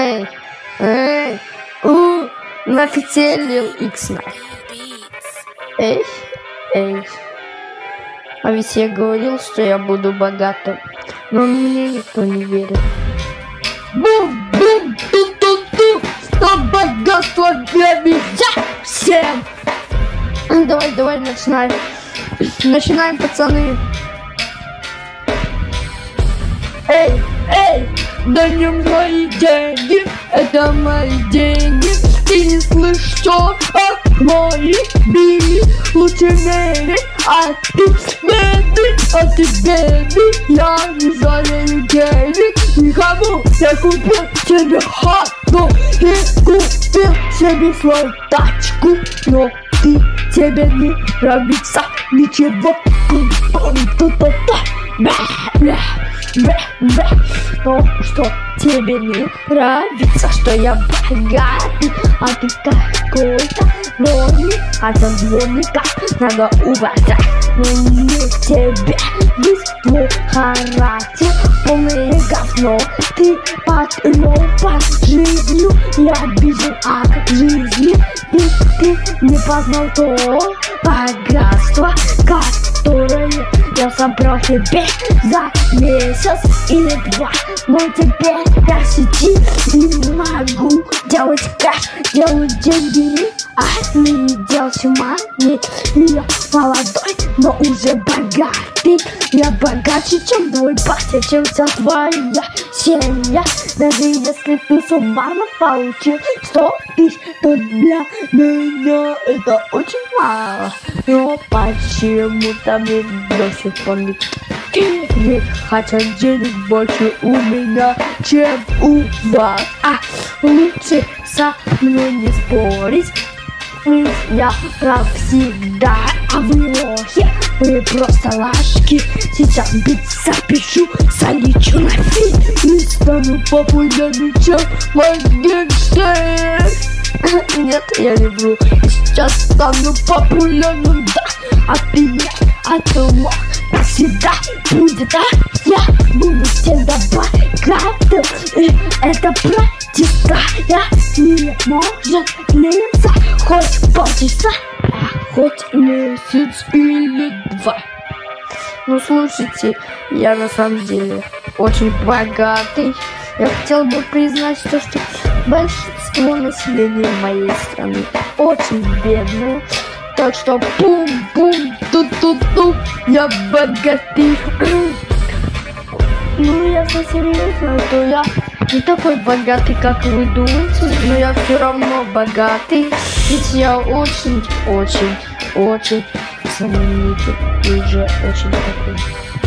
Эй, эй, нафиг Лил Икс. Эй, эй. А ведь я говорил, что я буду богатым, но мне никто не верит. Бум-бум, ту-ту-ту, что богатство для меня всем. Давай, начинаем. Начинаем, пацаны. Эй, да не мои деньги, это мои деньги. Ты не слышишь, что мои били лучше мере, а ты бедный, я не жалею денег никому. Я купил себе хату и купил себе свою тачку, но тебе не нравится ничего. Ну что, тебе не нравится, что я богатый, а ты какой-то дворник, хотя дворника надо уважать. Но мне тебе весь твой характер полное говно. Ты потрёпан жизнью и обижен от жизни. Ты не познал то богатство, которое я собрал тебе за месяц или два. Но теперь я сидеть не могу, делать кэш, делать деньги, а не делать мани. Я молодой, но уже богатый. Я богаче, чем твой батя, чем вся твоя семья. Даже если ты суммарно получил 100 000, то для меня это очень мало. Но почему-то мне до сих пор не хотя денег больше у меня, чем у вас. Лучше со мной не спорить. Я прав всегда, а вы лохи, вы просто лашки. Сейчас бит запишу, залечу на фит и стану популярным, чем Моргенштерн. Нет, я не вру, сейчас стану популярным, да. А ты нет, а ты лох, всегда будет, я буду всегда богатым. И это протестая не может длиться хоть полчаса, а хоть месяц или два. Ну слушайте, я на самом деле очень богатый. Я хотел бы признать то, что большинство населения моей страны очень бедное. Так что бум-бум, ту-ту-ту, я богатый. Ну, если серьезно, то я не такой богатый, как вы думаете, но я все равно богатый, ведь я очень знаменитый и уже очень такой.